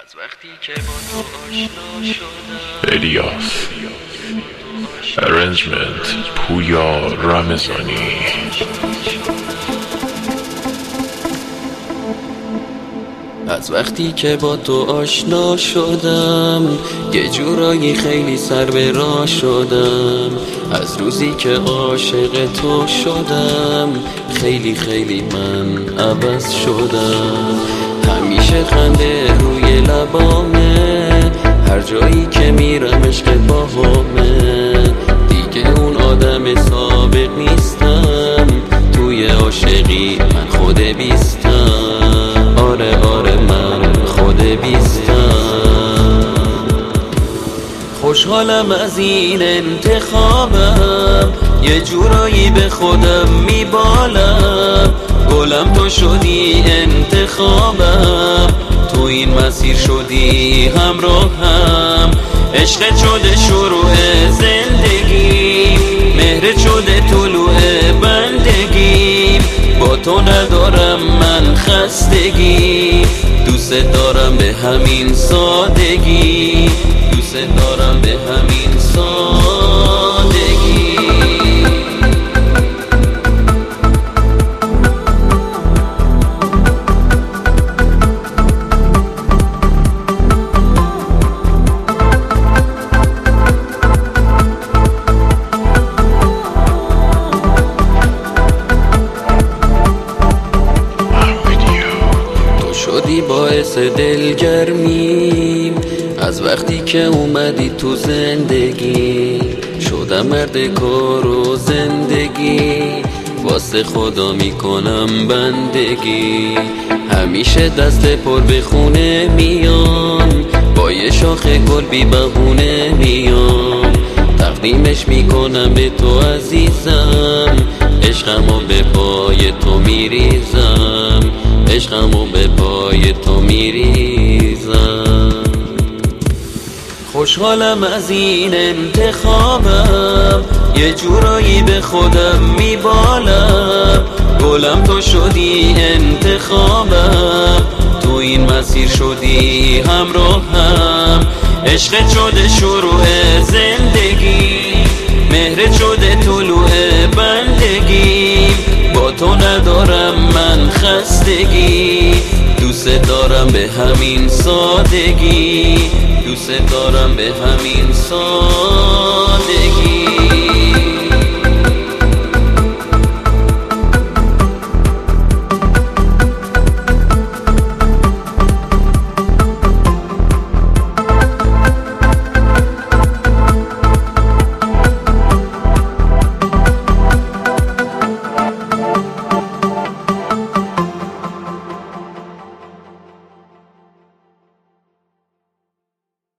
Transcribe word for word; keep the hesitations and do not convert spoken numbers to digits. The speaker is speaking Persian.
از وقتی که با تو آشنا شدم. الیاس ارنجمنت پویا رمضانی. از وقتی که با تو آشنا شدم یه جورایی خیلی سر به راه شدم. از روزی که عاشق تو شدم خیلی خیلی من عوض شدم. همیشه خنده روی لبامه، هر جایی که میرم عشق باهامه. دیگه اون آدم سابق نیستم، توی عاشقی من خود بیستم. آره آره من خود بیستم. خوشحالم از این انتخابم، یه جورایی به خودم میبالم. گلم تو شدی انتخابم، تو این مسیر شدی همراهم. عشقت شده شروع زندگی، مهرت شده طلوع بندگی. با تو ندارم من خستگی، دوست دارم به همین سادگی. دوست دارم به همین سادگی. شدی باعث دلگرمیم از وقتی که اومدی تو زندگی. شدم مرد کار و زندگی، واسه خدا میکنم بندگی. همیشه دست پر به خونه میام، با یه شاخ گل بی بهونه میام. تقدیمش میکنم به تو عزیزم، عشقمو به پای تو میریزم. عشقمو به پای تو میریزم. خوشحالم از این انتخابم، یه جورایی به خودم میبالم. گلم تو شدی انتخابم، تو این مسیر شدی همراهم. عشقت شده شروع زندگی، مهرت شده طلوع بندگی. با تو ندارم من خستگی، دوست دارم به همین سادگی. دوست دارم به همین سادگی.